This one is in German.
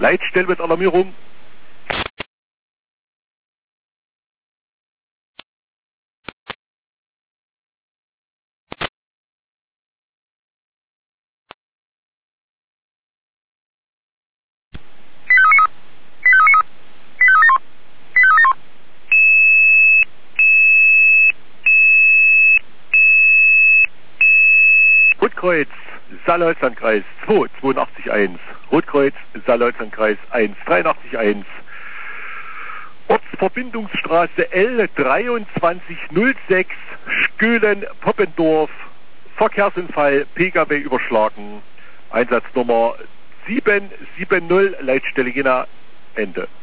Leitstelle mit Alarmierung. Rotkreuz, Saarlandkreis 2881. Rotkreuz, Saarlandkreis 1881. Ortsverbindungsstraße L2306, Skölen-Poppendorf. Verkehrsunfall, Pkw überschlagen. Einsatznummer 770, Leitstelle Jena, Ende.